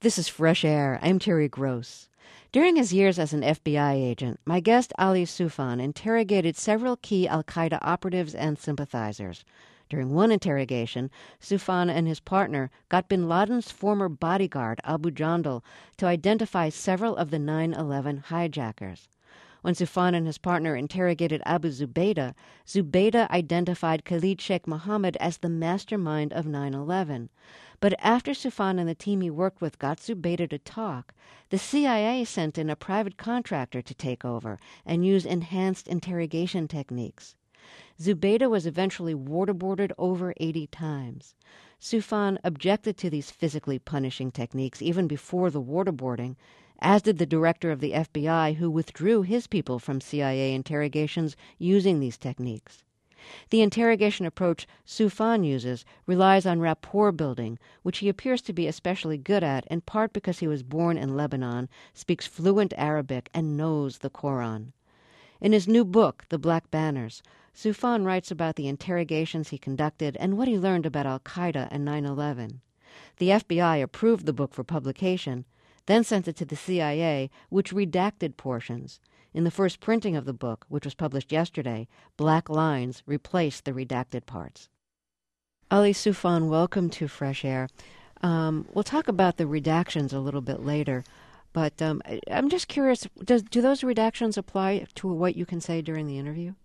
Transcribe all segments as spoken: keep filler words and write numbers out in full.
This is Fresh Air. I'm Terry Gross. During his years as an F B I agent, my guest Ali Soufan interrogated several key al-Qaeda operatives and sympathizers. During one interrogation, Soufan and his partner got bin Laden's former bodyguard, Abu Jandal, to identify several of the nine eleven hijackers. When Soufan and his partner interrogated Abu Zubaydah, Zubaydah identified Khalid Sheikh Mohammed as the mastermind of nine eleven. But after Soufan and the team he worked with got Zubaydah to talk, the C I A sent in a private contractor to take over and use enhanced interrogation techniques. Zubaydah was eventually waterboarded over eighty times. Soufan objected to these physically punishing techniques even before the waterboarding, as did the director of the F B I, who withdrew his people from C I A interrogations using these techniques. The interrogation approach Soufan uses relies on rapport building, which he appears to be especially good at, in part because he was born in Lebanon, speaks fluent Arabic, and knows the Quran. In his new book, The Black Banners, Soufan writes about the interrogations he conducted and what he learned about al-Qaeda and nine eleven. The F B I approved the book for publication, then sent it to the C I A, which redacted portions. In the first printing of the book, which was published yesterday, black lines replaced the redacted parts. Ali Soufan, welcome to Fresh Air. Um, we'll talk about the redactions a little bit later, but um, I'm just curious, does, do those redactions apply to what you can say during the interview?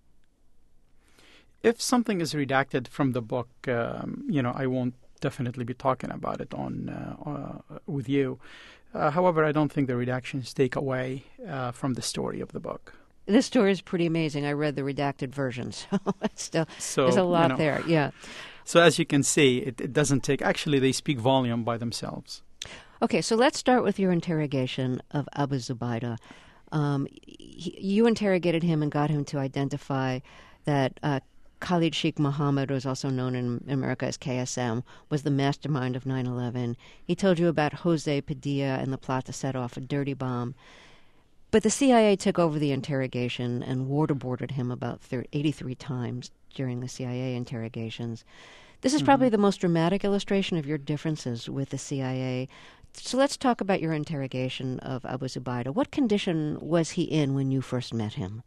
If something is redacted from the book, um, you know, I won't definitely be talking about it on uh, uh, with you. Uh, however, I don't think the redactions take away uh, from the story of the book. This story is pretty amazing. I read the redacted version, so still, so, there's a lot you know, there. Yeah. So as you can see, it, it doesn't take. Actually, they speak volume by themselves. Okay, so let's start with your interrogation of Abu Zubaydah. Um, he, you interrogated him and got him to identify that uh, Khalid Sheikh Mohammed, who is also known in America as K S M, was the mastermind of nine eleven. He told you about Jose Padilla and the plot to set off a dirty bomb. But the C I A took over the interrogation and waterboarded him about eighty-three times during the C I A interrogations. This is mm-hmm. probably the most dramatic illustration of your differences with the C I A. So let's talk about your interrogation of Abu Zubaydah. What condition was he in when you first met him?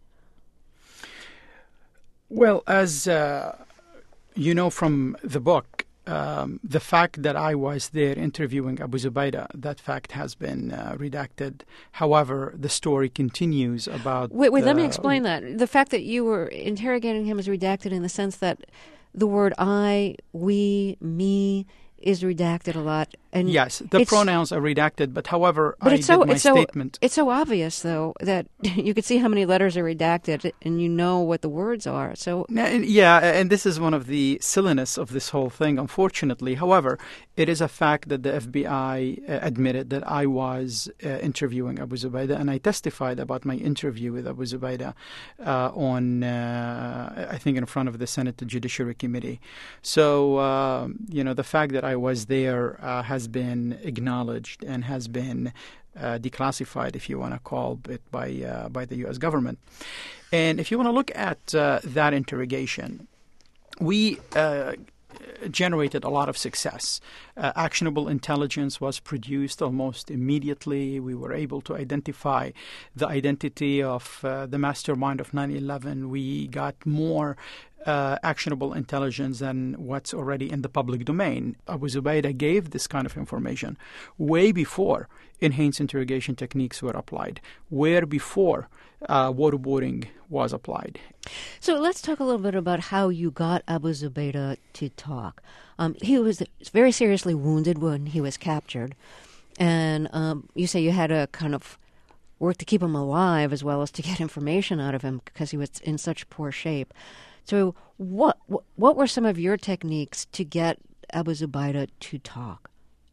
Well, as uh, you know from the book, um, the fact that I was there interviewing Abu Zubaydah, that fact has been uh, redacted. However, the story continues about... Wait, wait, uh, let me explain that. The fact that you were interrogating him is redacted in the sense that the word I, we, me is redacted a lot. And yes, the pronouns are redacted, but however, but I it's so, did my it's so, statement. It's so obvious, though, that you could see how many letters are redacted and you know what the words are. So yeah, and this is one of the silliness of this whole thing, unfortunately. However, it is a fact that the F B I uh, admitted that I was uh, interviewing Abu Zubaydah, and I testified about my interview with Abu Zubaydah uh, on, uh, I think, in front of the Senate Judiciary Committee. So, uh, you know, the fact that I was there uh, has been acknowledged and has been uh, declassified, if you want to call it, by uh, by the U S government. And if you want to look at uh, that interrogation, we uh, generated a lot of success. Uh, actionable intelligence was produced almost immediately. We were able to identify the identity of uh, the mastermind of nine eleven. We got more Uh, actionable intelligence than what's already in the public domain. Abu Zubaydah gave this kind of information way before enhanced interrogation techniques were applied, where before uh, waterboarding was applied. So let's talk a little bit about how you got Abu Zubaydah to talk. Um, he was very seriously wounded when he was captured, and um, you say you had to kind of work to keep him alive as well as to get information out of him because he was in such poor shape. So what what were some of your techniques to get Abu Zubaydah to talk?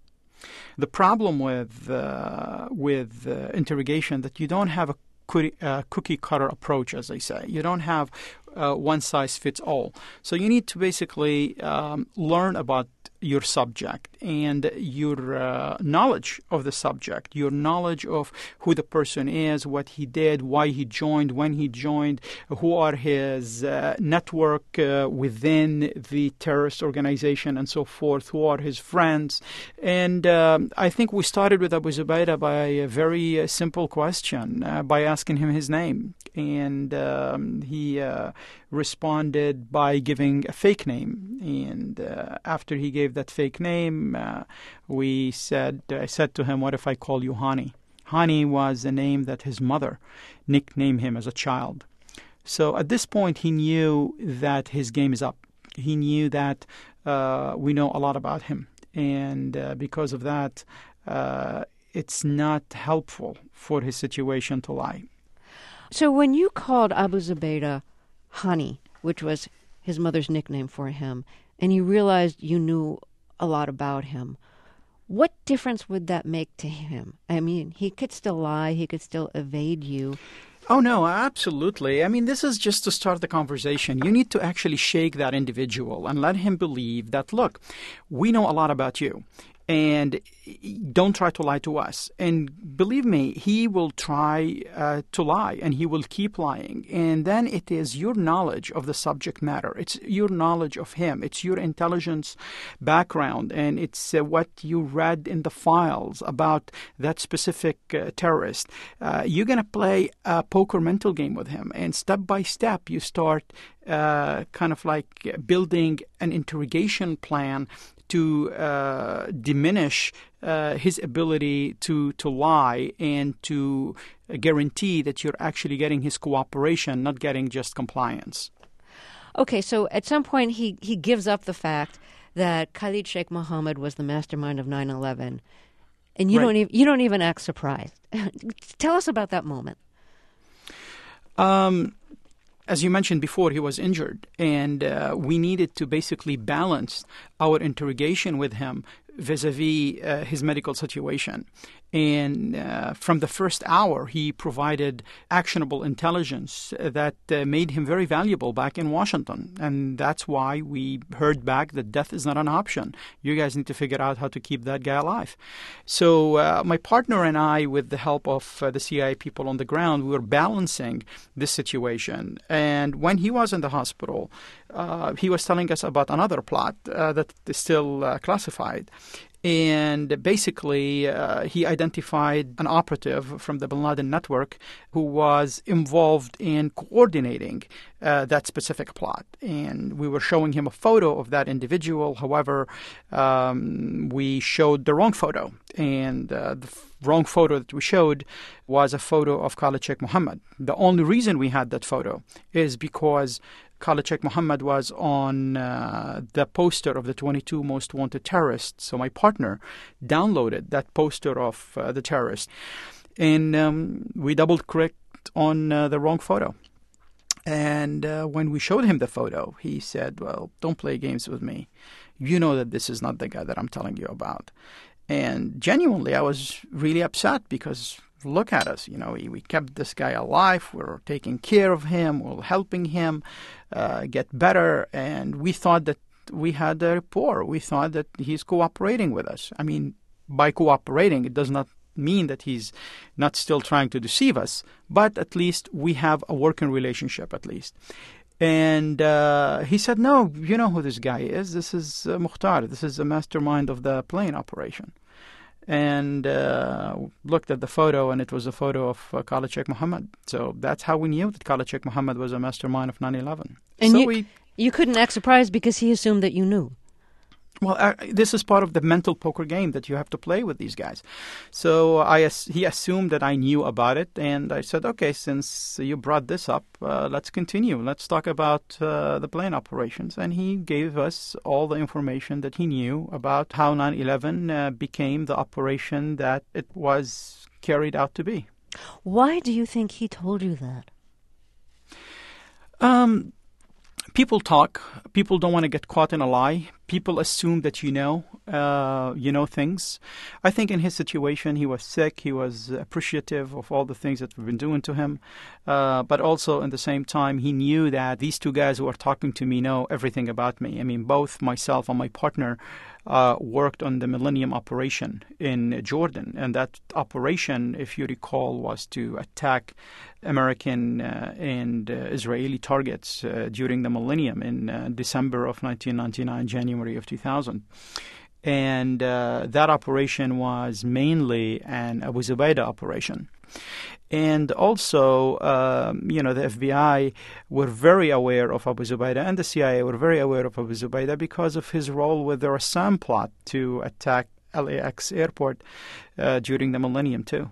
The problem with uh, with uh, interrogation that you don't have a cookie, uh, cookie cutter approach, as they say. You don't have uh, one size fits all. So you need to basically um, learn about your subject and your uh, knowledge of the subject, your knowledge of who the person is, what he did, why he joined, when he joined, who are his uh, network uh, within the terrorist organization and so forth, who are his friends. And um, I think we started with Abu Zubaydah by a very uh, simple question, uh, by asking him his name. And um, he uh, responded by giving a fake name. And uh, after he gave that fake name, uh, we said, I said to him, what if I call you Hani? Hani was a name that his mother nicknamed him as a child. So at this point, he knew that his game is up. He knew that uh, we know a lot about him. And uh, because of that, uh, it's not helpful for his situation to lie. So when you called Abu Zubaydah Hani, which was his mother's nickname for him, and you realized you knew a lot about him, what difference would that make to him? I mean, he could still lie, he could still evade you. Oh, no, absolutely. I mean, this is just to start the conversation. You need to actually shake that individual and let him believe that, look, we know a lot about you. And don't try to lie to us. And believe me, he will try uh, to lie, and he will keep lying. And then it is your knowledge of the subject matter. It's your knowledge of him. It's your intelligence background, and it's uh, what you read in the files about that specific uh, terrorist. Uh, you're going to play a poker mental game with him, and step by step, you start uh, kind of like building an interrogation plan to uh, diminish uh, his ability to, to lie and to guarantee that you're actually getting his cooperation, not getting just compliance. Okay, so at some point he, he gives up the fact that Khalid Sheikh Mohammed was the mastermind of nine eleven, and you, right. don't, e- you don't even act surprised. Tell us about that moment. Um. As you mentioned before, he was injured, and uh, we needed to basically balance our interrogation with him vis-a-vis uh, his medical situation. And uh, from the first hour, he provided actionable intelligence that uh, made him very valuable back in Washington. And that's why we heard back that death is not an option. You guys need to figure out how to keep that guy alive. So uh, my partner and I, with the help of uh, the C I A people on the ground, we were balancing this situation. And when he was in the hospital, uh, he was telling us about another plot uh, that is still uh, classified. And basically, uh, he identified an operative from the Bin Laden network who was involved in coordinating uh, that specific plot. And we were showing him a photo of that individual. However, um, we showed the wrong photo. And uh, the f- wrong photo that we showed was a photo of Khalid Sheikh Mohammed. The only reason we had that photo is because Khalid Sheikh Mohammed was on uh, the poster of the twenty-two most wanted terrorists. So my partner downloaded that poster of uh, the terrorist, and um, we double-clicked on uh, the wrong photo. And uh, when we showed him the photo, he said, well, don't play games with me. You know that this is not the guy that I'm telling you about. And genuinely, I was really upset because look at us, you know, we, we kept this guy alive, we're taking care of him, we're helping him uh, get better, and we thought that we had a rapport. We thought that he's cooperating with us. I mean, by cooperating, it does not mean that he's not still trying to deceive us, but at least we have a working relationship at least. And uh, he said, no, you know who this guy is. This is uh, Mukhtar. This is the mastermind of the plane operation. And uh, looked at the photo, and it was a photo of uh, Khalid Sheikh Mohammed. So that's how we knew that Khalid Sheikh Mohammed was a mastermind of nine eleven. And so you, we, you couldn't act surprised because he assumed that you knew. Well, uh, this is part of the mental poker game that you have to play with these guys. So I, he assumed that I knew about it, and I said, okay, since you brought this up, uh, let's continue. Let's talk about uh, the plane operations. And he gave us all the information that he knew about how nine eleven uh, became the operation that it was carried out to be. Why do you think he told you that? Um... people talk. People don't want to get caught in a lie. People assume that you know, uh, you know things. I think in his situation, he was sick. He was appreciative of all the things that we've been doing to him. Uh, but also, at the same time, he knew that these two guys who are talking to me know everything about me. I mean, both myself and my partner uh, worked on the Millennium Operation in Jordan. And that operation, if you recall, was to attack American uh, and uh, Israeli targets uh, during the Millennium in uh, December of nineteen ninety-nine, January of two thousand. And uh, that operation was mainly an Abu Zubaydah operation. And also, um, you know, the F B I were very aware of Abu Zubaydah, and the C I A were very aware of Abu Zubaydah because of his role with the Rassam plot to attack L A X airport uh, during the Millennium, too.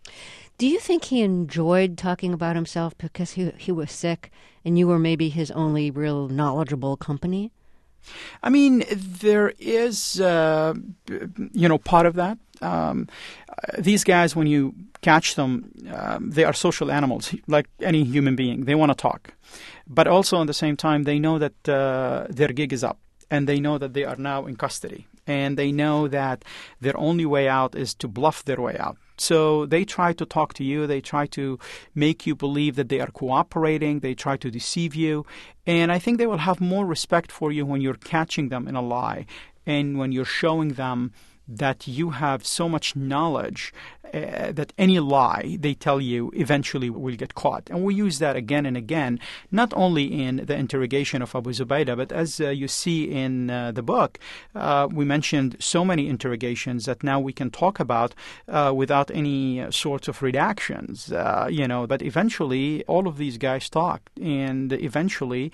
Do you think he enjoyed talking about himself because he he was sick and you were maybe his only real knowledgeable company? I mean, there is, uh, you know, part of that. Um, these guys, when you catch them, um, they are social animals, like any human being. They want to talk. But also, at the same time, they know that uh, their gig is up, and they know that they are now in custody. And they know that their only way out is to bluff their way out. So they try to talk to you. They try to make you believe that they are cooperating. They try to deceive you. And I think they will have more respect for you when you're catching them in a lie and when you're showing them that you have so much knowledge uh, that any lie they tell you eventually will get caught. And we use that again and again, not only in the interrogation of Abu Zubaydah, but as uh, you see in uh, the book, uh, we mentioned so many interrogations that now we can talk about uh, without any uh, sorts of redactions, uh, you know, but eventually all of these guys talked, and eventually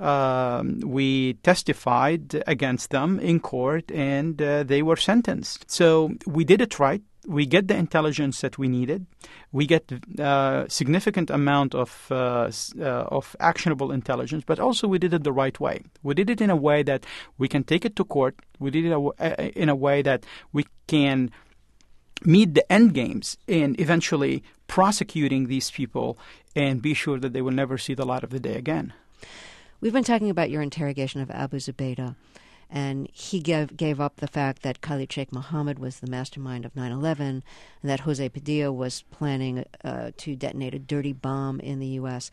um, we testified against them in court, and uh, they were sentenced. So we did it right. We get the intelligence that we needed. We get a uh, significant amount of uh, uh, of actionable intelligence, but also we did it the right way. We did it in a way that we can take it to court. We did it a, in a way that we can meet the end games in eventually prosecuting these people and be sure that they will never see the light of the day again. We've been talking about your interrogation of Abu Zubaydah. And he gave, gave up the fact that Khalid Sheikh Mohammed was the mastermind of nine eleven and that Jose Padilla was planning uh, to detonate a dirty bomb in the U S.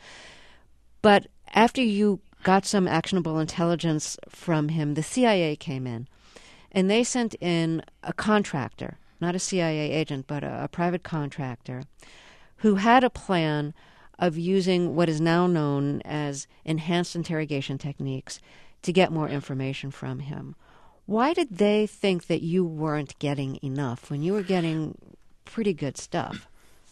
But after you got some actionable intelligence from him, the C I A came in, and they sent in a contractor, not a C I A agent, but a, a private contractor, who had a plan of using what is now known as enhanced interrogation techniques to get more information from him. Why did they think that you weren't getting enough when you were getting pretty good stuff?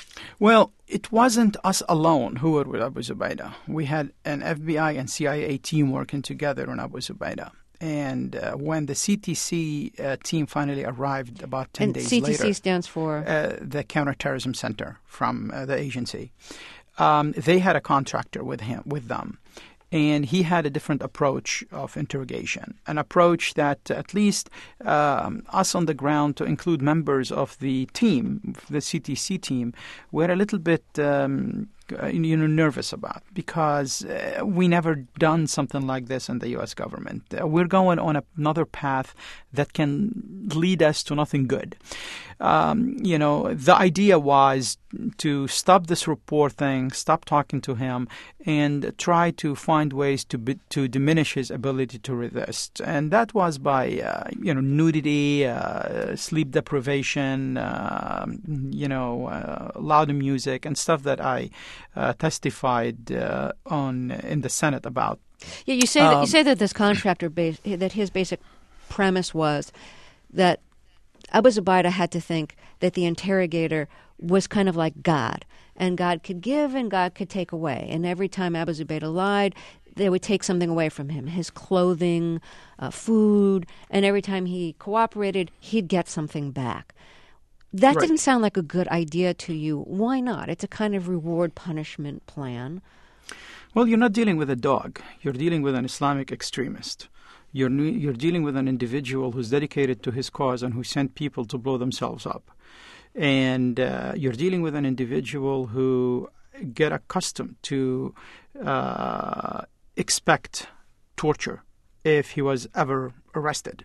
Well, it wasn't us alone who were with Abu Zubaydah. We had an F B I and C I A team working together on Abu Zubaydah. And uh, when the C T C uh, team finally arrived about ten and days C T C later... C stands for? Uh, the Counterterrorism Center from uh, the agency. Um, they had a contractor with him, with them. And he had a different approach of interrogation, an approach that at least um, us on the ground, to include members of the team, the C T C team, were a little bit um, you know, nervous about, because uh, we never done something like this in the U S government. Uh, we're going on a, another path that can lead us to nothing good. Um, you know, the idea was to stop this report thing, stop talking to him, and try to find ways to be, to diminish his ability to resist. And that was by, uh, you know, nudity, uh, sleep deprivation, uh, you know, uh, loud music, and stuff that I uh, testified uh, on in the Senate about. Yeah, you say um, that you say that this contractor base, that his basic premise was that Abu Zubaydah had to think that the interrogator was kind of like God, and God could give and God could take away. And every time Abu Zubaydah lied, they would take something away from him, his clothing, uh, food, and every time he cooperated, he'd get something back. That right. didn't sound like a good idea to you. Why not? It's a kind of reward-punishment plan. Well, you're not dealing with a dog. You're dealing with an Islamic extremist. You're, you're dealing with an individual who's dedicated to his cause and who sent people to blow themselves up. And uh, you're dealing with an individual who get accustomed to uh, expect torture if he was ever arrested.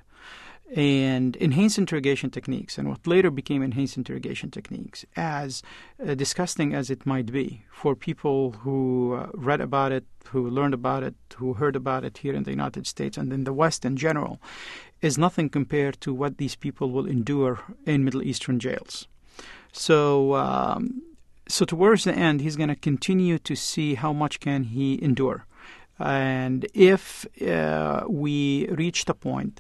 And enhanced interrogation techniques, and what later became enhanced interrogation techniques, as uh, disgusting as it might be for people who uh, read about it, who learned about it, who heard about it here in the United States and in the West in general, is nothing compared to what these people will endure in Middle Eastern jails. So, um, so towards the end, he's going to continue to see how much can he endure. And if uh, we reach the point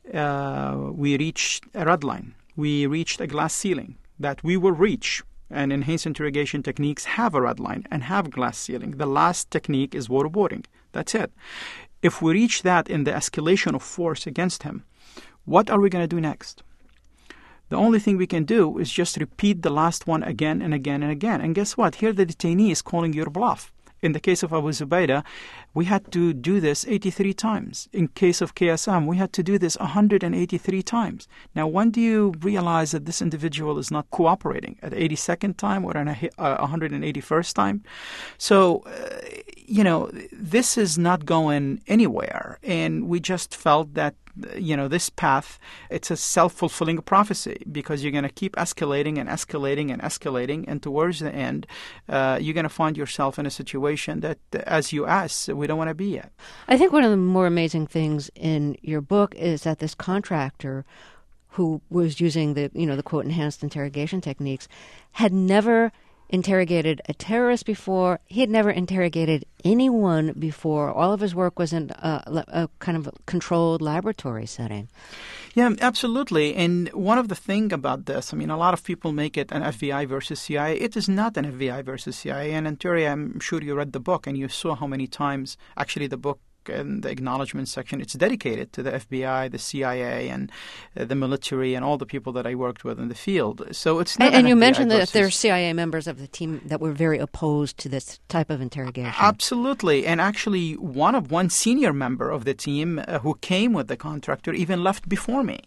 Uh, we reached a red line. We reached a glass ceiling that we will reach. And enhanced interrogation techniques have a red line and have glass ceiling. The last technique is waterboarding. That's it. If we reach that in the escalation of force against him, what are we going to do next? The only thing we can do is just repeat the last one again and again and again. And guess what? Here the detainee is calling your bluff. In the case of Abu Zubaydah, we had to do this eighty-three times. In case of K S M, we had to do this one hundred eighty-three times. Now, when do you realize that this individual is not cooperating? At the eighty-second time or at a one hundred eighty-first time? So, uh, you know, this is not going anywhere. And we just felt that, you know, this path, it's a self-fulfilling prophecy, because you're going to keep escalating and escalating and escalating. And towards the end, uh, you're going to find yourself in a situation that, as you asked, we don't want to be at. I think one of the more amazing things in your book is that this contractor who was using the, you know, the quote enhanced interrogation techniques had never interrogated a terrorist before. He had never interrogated anyone before. All of his work was in a, a kind of controlled laboratory setting. Yeah, absolutely. And one of the things about this, I mean, a lot of people make it an F B I versus C I A. It is not an F B I versus C I A. And, and Terry, I'm sure you read the book and you saw how many times, actually the book in the acknowledgement section, it's dedicated to the F B I, the C I A, and uh, the military, and all the people that I worked with in the field. So it's not and, and you F B I mentioned versus... that there are C I A members of the team that were very opposed to this type of interrogation. Absolutely, and actually, one of one senior member of the team uh, who came with the contractor even left before me.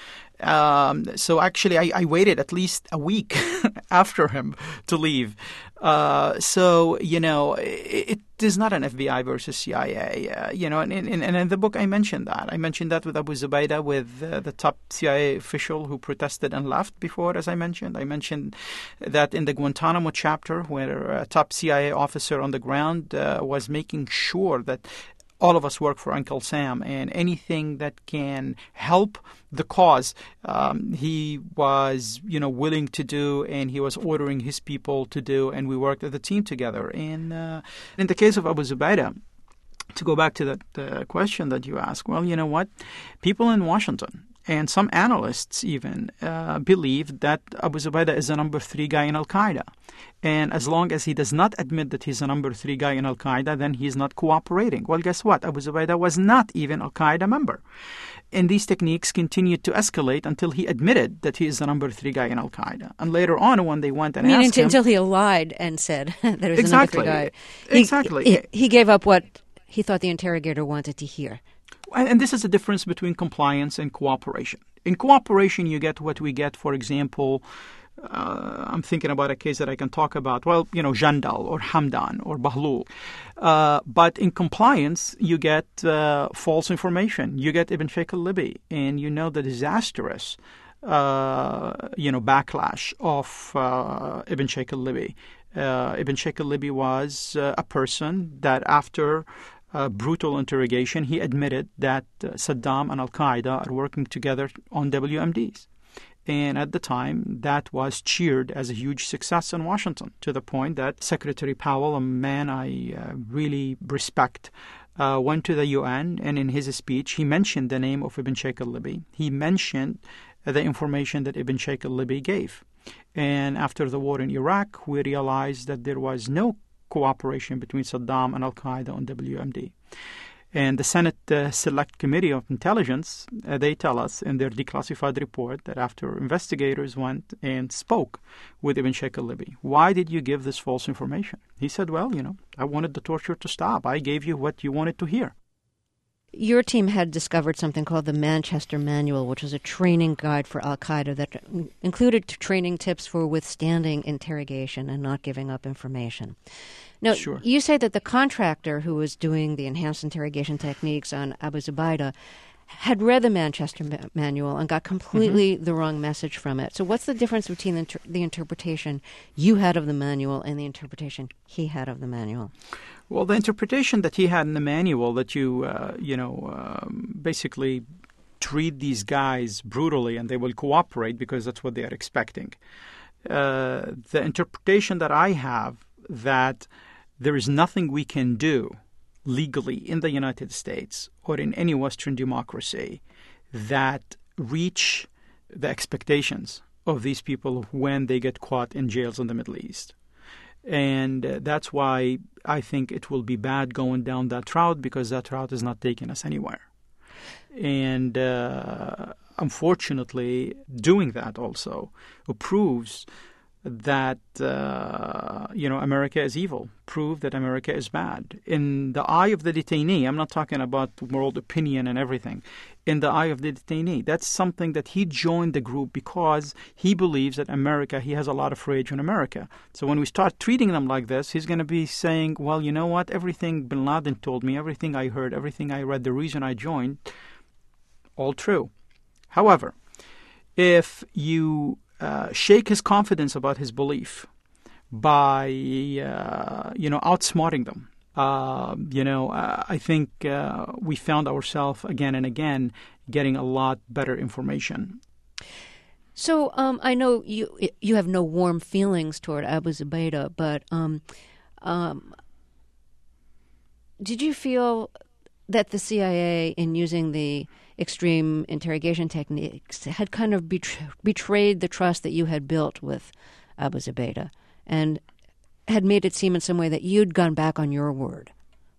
Um, so actually, I, I waited at least a week after him to leave. Uh, so, you know, it, it is not an F B I versus C I A. Uh, you know, and, and, and in the book I mentioned that. I mentioned that with Abu Zubaydah, with uh, the top C I A official who protested and left before, as I mentioned. I mentioned that in the Guantanamo chapter, where a top C I A officer on the ground uh, was making sure that all of us work for Uncle Sam, and anything that can help the cause, um, he was, you know, willing to do, and he was ordering his people to do, and we worked as a team together. And uh, in the case of Abu Zubaydah, to go back to that uh, question that you asked, well, you know what? People in Washington, and some analysts even, uh, believe that Abu Zubaydah is a number three guy in Al-Qaeda. And as long as he does not admit that he's a number three guy in Al-Qaeda, then he's not cooperating. Well, guess what? Abu Zubaydah was not even Al-Qaeda member. And these techniques continued to escalate until he admitted that he is the number three guy in Al-Qaeda. And later on, when they went and I mean, asked until, him... until he lied and said that he was exactly, the number three guy. He, exactly. He, he gave up what he thought the interrogator wanted to hear. And this is the difference between compliance and cooperation. In cooperation, you get what we get, for example, uh, I'm thinking about a case that I can talk about, well, you know, Jandal or Hamdan or Bahlul. Uh, but in compliance, you get uh, false information. You get Ibn Sheikh al-Libi, and you know the disastrous, uh, you know, backlash of uh, Ibn Sheikh al-Libi. Uh, Ibn Sheikh al-Libi was uh, a person that after Uh, brutal interrogation, he admitted that uh, Saddam and Al-Qaeda are working together on W M Ds. And at the time, that was cheered as a huge success in Washington, to the point that Secretary Powell, a man I uh, really respect, uh, went to the U N, and in his speech, he mentioned the name of Ibn Sheikh al-Libi. He mentioned uh, the information that Ibn Sheikh al-Libi gave. And after the war in Iraq, we realized that there was no cooperation between Saddam and Al-Qaeda on W M D. And the Senate uh, Select Committee of Intelligence, uh, they tell us in their declassified report that after investigators went and spoke with Ibn Sheikh al-Libi, why did you give this false information? He said, well, you know, I wanted the torture to stop. I gave you what you wanted to hear. your team had discovered something called the Manchester Manual, which was a training guide for al-Qaeda that included training tips for withstanding interrogation and not giving up information. Now, Sure. you say that the contractor who was doing the enhanced interrogation techniques on Abu Zubaydah had read the Manchester ma- Manual and got completely mm-hmm. the wrong message from it. So what's the difference between the, inter- the interpretation you had of the manual and the interpretation he had of the manual? Well, the interpretation that he had in the manual, that you, uh, you know, um, basically treat these guys brutally and they will cooperate because that's what they are expecting. Uh, the interpretation that I have, that there is nothing we can do legally in the United States or in any Western democracy that reach the expectations of these people when they get caught in jails in the Middle East. And uh, that's why I think it will be bad going down that route, because that route is not taking us anywhere. And uh, unfortunately, doing that also proves that, uh, you know, America is evil, prove that America is bad. In the eye of the detainee, I'm not talking about world opinion and everything, in the eye of the detainee, that's something that he joined the group because he believes that America, he has a lot of rage on America. So when we start treating them like this, he's going to be saying, well, you know what, everything bin Laden told me, everything I heard, everything I read, the reason I joined, all true. However, if you Uh, shake his confidence about his belief by, uh, you know, outsmarting them. Uh, you know, uh, I think uh, we found ourselves again and again getting a lot better information. So um, I know you you have no warm feelings toward Abu Zubaydah, but um, um, did you feel that the C I A, in using the extreme interrogation techniques, had kind of betray- betrayed the trust that you had built with Abu Zubaydah and had made it seem in some way that you'd gone back on your word?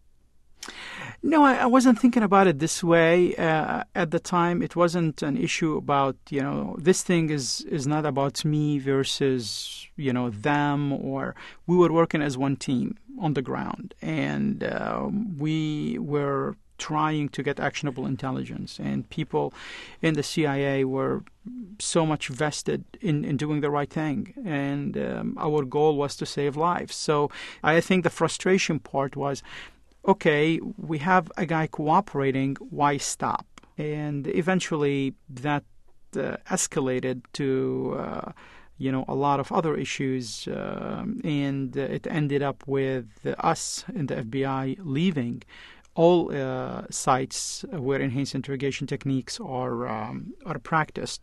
No, I, I wasn't thinking about it this way. Uh, at the time, it wasn't an issue about, you know, this thing is, is not about me versus, you know, them, or we were working as one team on the ground, and uh, we were trying to get actionable intelligence, and people in the C I A were so much vested in, in doing the right thing, and um, our goal was to save lives. So I think the frustration part was, okay, we have a guy cooperating, why stop? And eventually that uh, escalated to uh, you know, a lot of other issues, uh, and it ended up with us in the F B I leaving all uh, sites where enhanced interrogation techniques are um, are practiced,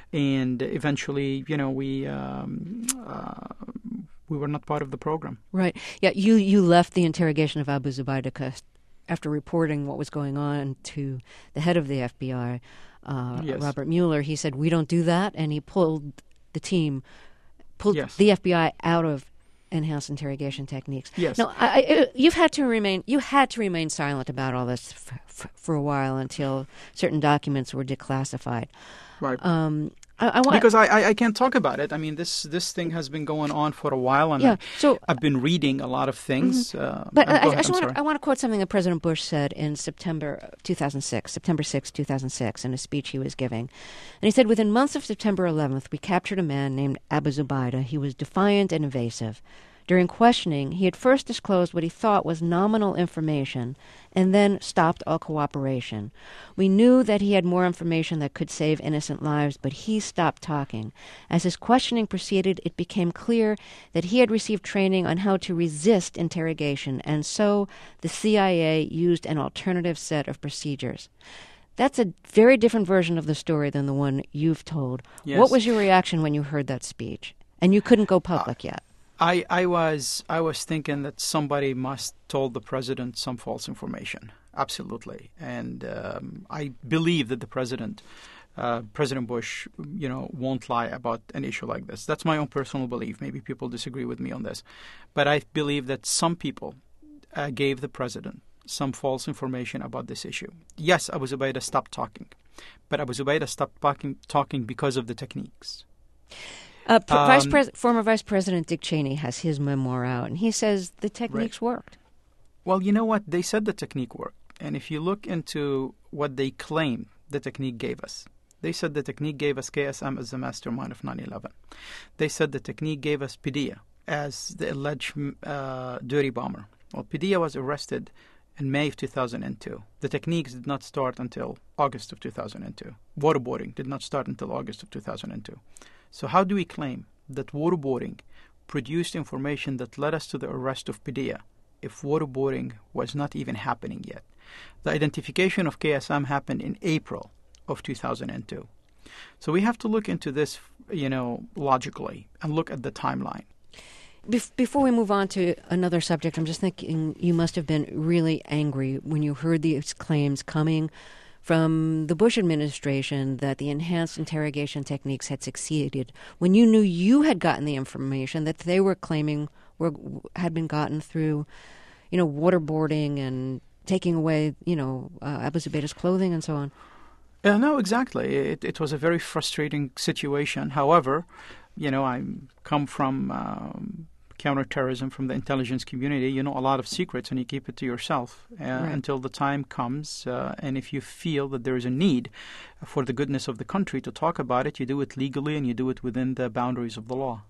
and eventually, you know, we um, uh, we were not part of the program. Right. Yeah. You you left the interrogation of Abu Zubaydah after reporting what was going on to the head of the F B I, uh, yes. Robert Mueller. He said, "We don't do that," and he pulled the team, pulled yes. the F B I out of enhanced interrogation techniques. Yes. Now, I, I, you've had to remain you had to remain silent about all this f- f- for a while until certain documents were declassified. Right. Um, I, I want because I, I, I can't talk about it. I mean, this this thing has been going on for a while, and yeah, I, so, I've been reading a lot of things. Mm-hmm. Uh, but I, ahead, I, just want to, I want to quote something that President Bush said in September two thousand six, September sixth, two thousand six, in a speech he was giving. And he said, "Within months of September eleventh, we captured a man named Abu Zubaydah. He was defiant and evasive. During questioning, he had first disclosed what he thought was nominal information and then stopped all cooperation. We knew that he had more information that could save innocent lives, but he stopped talking. As his questioning proceeded, it became clear that he had received training on how to resist interrogation, and so the C I A used an alternative set of procedures." That's a very different version of the story than the one you've told. Yes. What was your reaction when you heard that speech? And you couldn't go public uh, yet. I, I was I was thinking that somebody must told the president some false information. Absolutely. And um, I believe that the president, uh, President Bush, you know, won't lie about an issue like this. That's my own personal belief. Maybe people disagree with me on this. But I believe that some people uh, gave the president some false information about this issue. Yes, Abu Zubaydah stopped talking. But Abu Zubaydah stopped talking, talking because of the techniques. Uh, P- um, Vice Pres- former Vice President Dick Cheney has his memoir out, and he says the techniques right. worked. Well, you know what? They said the technique worked. And if you look into what they claim the technique gave us, they said the technique gave us K S M as the mastermind of nine eleven. They said the technique gave us Padilla as the alleged uh, dirty bomber. Well, Padilla was arrested in May of two thousand two. The techniques did not start until August of two thousand two. Waterboarding did not start until August of two thousand two. So how do we claim that waterboarding produced information that led us to the arrest of Padilla if waterboarding was not even happening yet? The identification of K S M happened in April of two thousand two. So we have to look into this, you know, logically and look at the timeline. Before we move on to another subject, I'm just thinking you must have been really angry when you heard these claims coming from the Bush administration that the enhanced interrogation techniques had succeeded, when you knew you had gotten the information that they were claiming were had been gotten through, you know, waterboarding and taking away, you know, uh, Abu Zubaydah's clothing and so on. Uh, no, exactly. It, it was a very frustrating situation. However, you know, I come from um, counterterrorism, from the intelligence community. You know a lot of secrets and you keep it to yourself uh, right. until the time comes. Uh, and if you feel that there is a need for the goodness of the country to talk about it, you do it legally and you do it within the boundaries of the law.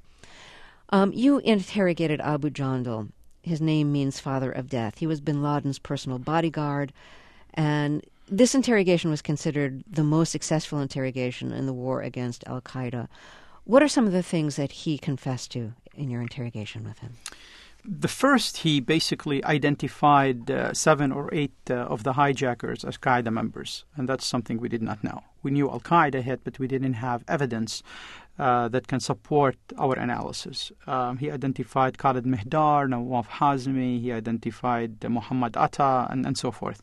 Um, you interrogated Abu Jandal. His name means father of death. He was bin Laden's personal bodyguard, and this interrogation was considered the most successful interrogation in the war against al-Qaeda. What are some of the things that he confessed to in your interrogation with him? The first, he basically identified uh, seven or eight uh, of the hijackers as Qaeda members, and that's something we did not know. We knew Al-Qaeda hit, but we didn't have evidence uh, that can support our analysis. Um, he identified Khalid Mihdar, Nawaf Hazmi, he identified uh, Muhammad Atta, and, and so forth.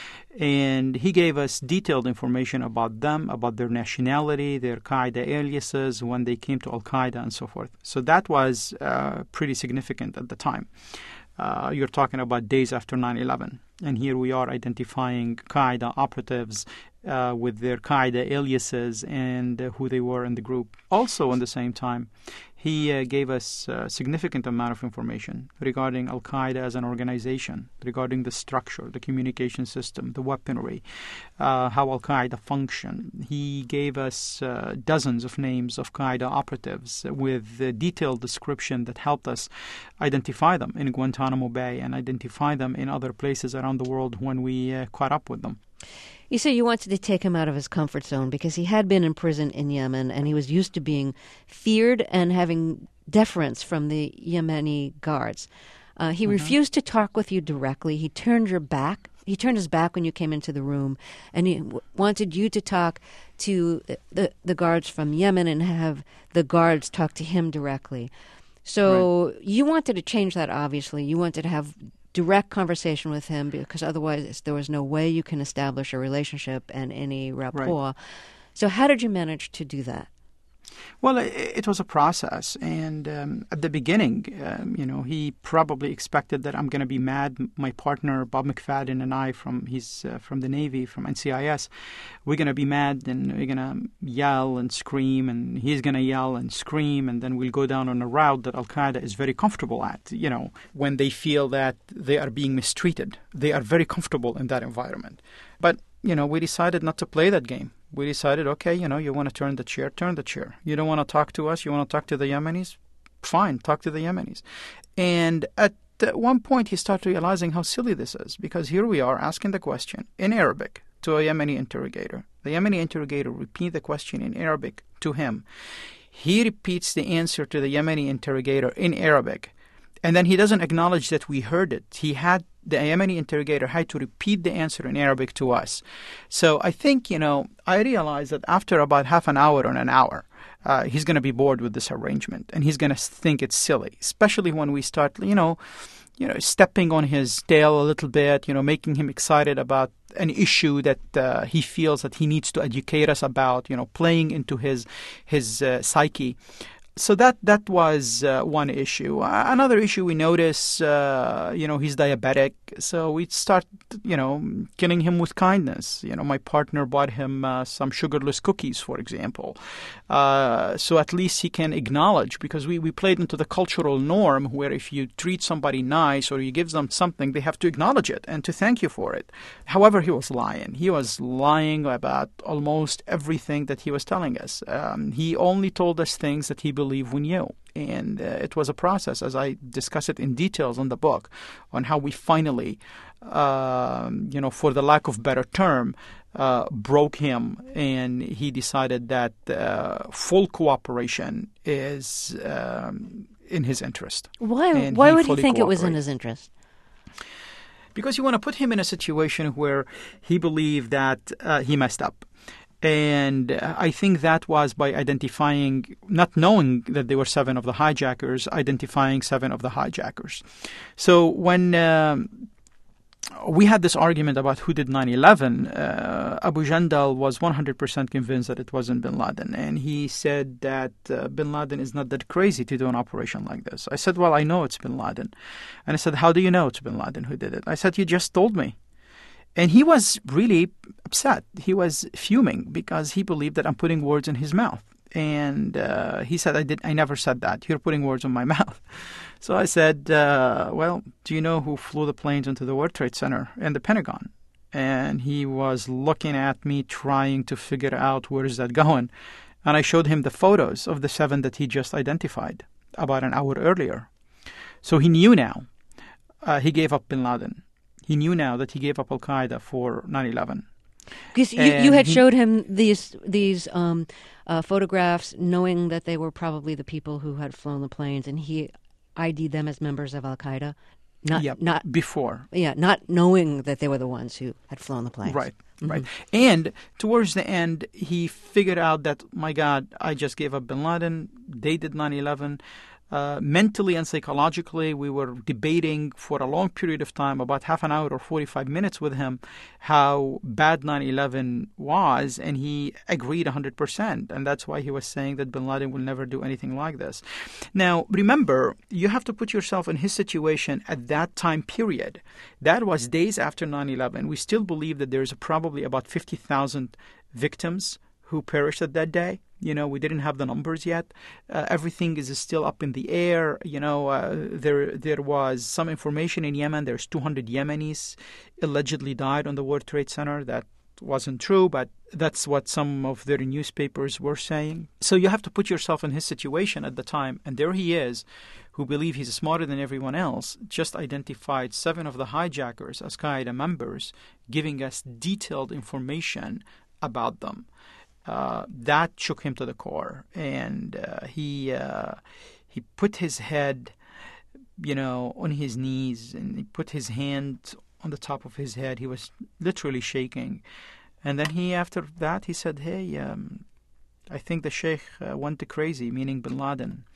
And he gave us detailed information about them, about their nationality, their Qaeda aliases, when they came to Al-Qaeda, and so forth. So that was uh, pretty significant at the time. Uh, you're talking about days after nine eleven. And here we are identifying Qaeda operatives uh, with their Qaeda aliases and uh, who they were in the group. Also, at the same time, he uh, gave us a significant amount of information regarding Al-Qaeda as an organization, regarding the structure, the communication system, the weaponry, uh, how Al-Qaeda functioned. He gave us uh, dozens of names of Qaeda operatives with a detailed description that helped us identify them in Guantanamo Bay and identify them in other places around the world when we uh, caught up with them. You say you wanted to take him out of his comfort zone because he had been in prison in Yemen and he was used to being feared and having deference from the Yemeni guards. Uh, he mm-hmm. refused to talk with you directly. He turned your back. He turned his back when you came into the room, and he w- wanted you to talk to the, the guards from Yemen and have the guards talk to him directly. So right. you wanted to change that, obviously. You wanted to have direct conversation with him because otherwise there was no way you can establish a relationship and any rapport. Right. So how did you manage to do that? Well, it, it was a process, and um, at the beginning, um, you know, he probably expected that I'm going to be mad. My partner, Bob McFadden, and I, from he's uh, from the Navy, from N C I S, we're going to be mad, and we're going to yell and scream, and he's going to yell and scream, and then we'll go down on a route that Al-Qaeda is very comfortable at. You know, when they feel that they are being mistreated, they are very comfortable in that environment. But, you know, we decided not to play that game. We decided, okay, you know, you want to turn the chair, turn the chair. You don't want to talk to us, you want to talk to the Yemenis? Fine, talk to the Yemenis. And at one point, he started realizing how silly this is, because here we are asking the question in Arabic to a Yemeni interrogator. The Yemeni interrogator repeats the question in Arabic to him. He repeats the answer to the Yemeni interrogator in Arabic. And then he doesn't acknowledge that we heard it. He had, the Yemeni interrogator had to repeat the answer in Arabic to us. So I think, you know, I realized that after about half an hour or an hour, uh, he's going to be bored with this arrangement. And he's going to think it's silly, especially when we start, you know, you know, stepping on his tail a little bit, you know, making him excited about an issue that uh, he feels that he needs to educate us about, you know, playing into his, his uh, psyche. So that that was uh, one issue. Uh, another issue we notice, uh, you know, he's diabetic, so we start, you know, killing him with kindness. You know, my partner bought him uh, some sugarless cookies, for example, uh, so at least he can acknowledge, because we, we played into the cultural norm where if you treat somebody nice or you give them something, they have to acknowledge it and to thank you for it. However, he was lying. He was lying about almost everything that he was telling us. Um, he only told us things that he believed believe we knew. And uh, it was a process, as I discuss it in details in the book, on how we finally, uh, you know, for the lack of better term, uh, broke him, and he decided that uh, full cooperation is um, in his interest. Why? Why would he think it was in his interest? Because you want to put him in a situation where he believed that uh, he messed up. And I think that was by identifying, not knowing that there were seven of the hijackers, identifying seven of the hijackers. So when um, we had this argument about who did nine eleven, uh, Abu Jandal was one hundred percent convinced that it wasn't bin Laden. And he said that uh, bin Laden is not that crazy to do an operation like this. I said, well, I know it's bin Laden. And I said, how do you know it's bin Laden who did it? I said, you just told me. And he was really upset. He was fuming because he believed that I'm putting words in his mouth. And uh, he said, I did. I never said that. You're putting words in my mouth. So I said, uh, well, do you know who flew the planes into the World Trade Center and the Pentagon? And he was looking at me, trying to figure out where is that going. And I showed him the photos of the seven that he just identified about an hour earlier. So he knew now. Uh, he gave up bin Laden. He knew now that he gave up Al-Qaeda for nine eleven. Because you, you had he, showed him these these um, uh, photographs, knowing that they were probably the people who had flown the planes, and he I D'd them as members of Al-Qaeda. Not, yep, not before. Yeah, not knowing that they were the ones who had flown the planes. Right, mm-hmm. right. And towards the end, he figured out that, my God, I just gave up bin Laden. They did nine eleven. Uh, mentally and psychologically, we were debating for a long period of time, about half an hour or forty-five minutes with him, how bad nine eleven was, and he agreed one hundred percent. And that's why he was saying that bin Laden will never do anything like this. Now, remember, you have to put yourself in his situation at that time period. That was days after nine eleven. We still believe that there's probably about fifty thousand victims who perished at that day. You know, we didn't have the numbers yet. Uh, everything is still up in the air. You know, uh, there there was some information in Yemen. There's two hundred Yemenis allegedly died on the World Trade Center. That wasn't true, but that's what some of their newspapers were saying. So you have to put yourself in his situation at the time. And there he is, who believe he's smarter than everyone else, just identified seven of the hijackers as Qaeda members, giving us detailed information about them. Uh, that shook him to the core, and uh, he uh, he put his head, you know, on his knees, and he put his hand on the top of his head. He was literally shaking, and then he, after that, he said, "Hey, um, I think the Sheikh uh, went crazy," meaning bin Laden,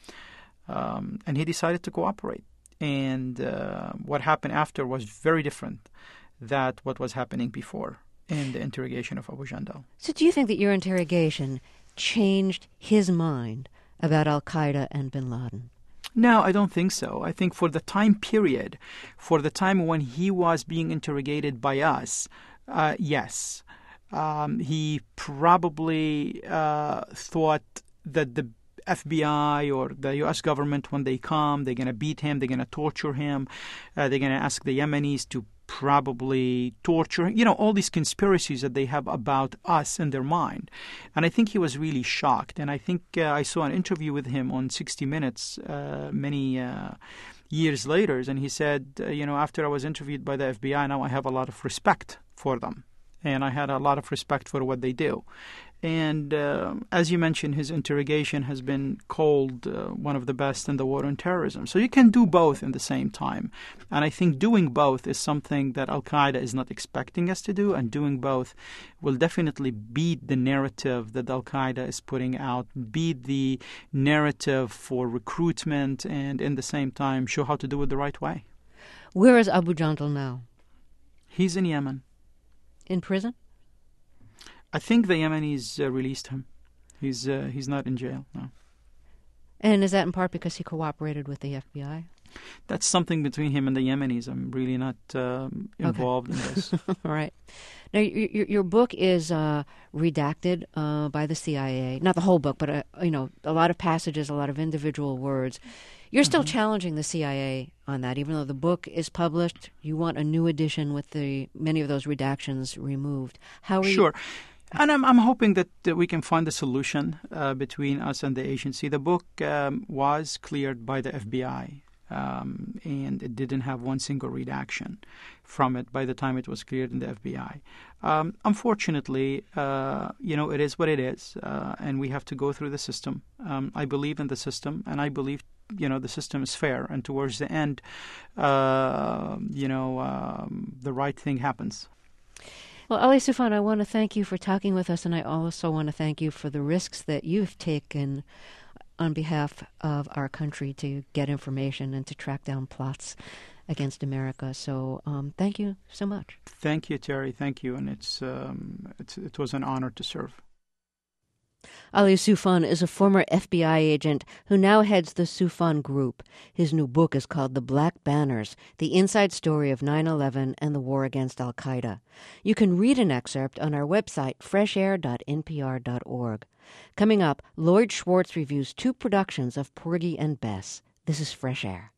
um, and he decided to cooperate. And uh, what happened after was very different than what was happening before in the interrogation of Abu Jandal. So do you think that your interrogation changed his mind about Al-Qaeda and bin Laden? No, I don't think so. I think for the time period, for the time when he was being interrogated by us, uh, yes. Um, he probably uh, thought that the F B I or the U S government, when they come, they're going to beat him, they're going to torture him, uh, they're going to ask the Yemenis to probably torture, you know, all these conspiracies that they have about us in their mind. And I think he was really shocked. And I think uh, I saw an interview with him on sixty minutes uh, many uh, years later, and he said, uh, you know, after I was interviewed by the F B I, now I have a lot of respect for them. And I had a lot of respect for what they do. And uh, as you mentioned, his interrogation has been called uh, one of the best in the war on terrorism. So you can do both in the same time. And I think doing both is something that Al-Qaeda is not expecting us to do. And doing both will definitely beat the narrative that Al-Qaeda is putting out, beat the narrative for recruitment, and in the same time show how to do it the right way. Where is Abu Jandal now? He's in Yemen. In prison? I think the Yemenis uh, released him. He's uh, he's not in jail, no. And is that in part because he cooperated with the F B I? That's something between him and the Yemenis. I'm really not um, involved okay. in this. All right. Now, your, your book is uh, redacted uh, by the C I A. Not the whole book, but, uh, you know, a lot of passages, a lot of individual words. You're still mm-hmm. challenging the C I A on that. Even though the book is published, you want a new edition with the many of those redactions removed. How are Sure. you... And I'm, I'm hoping that, that we can find a solution uh, between us and the agency. The book um, was cleared by the F B I. Um, and it didn't have one single redaction from it by the time it was cleared in the F B I. Um, unfortunately, uh, you know, it is what it is, uh, and we have to go through the system. Um, I believe in the system, and I believe, you know, the system is fair. And towards the end, uh, you know, um, the right thing happens. Well, Ali Soufan, I want to thank you for talking with us, and I also want to thank you for the risks that you've taken on behalf of our country to get information and to track down plots against America. So um, thank you so much. Thank you, Terry. Thank you. And it's, um, it's it was an honor to serve. Ali Soufan is a former F B I agent who now heads the Soufan Group. His new book is called The Black Banners, The Inside Story of nine eleven and the War Against Al-Qaeda. You can read an excerpt on our website, fresh air dot n p r dot org. Coming up, Lloyd Schwartz reviews two productions of Porgy and Bess. This is Fresh Air.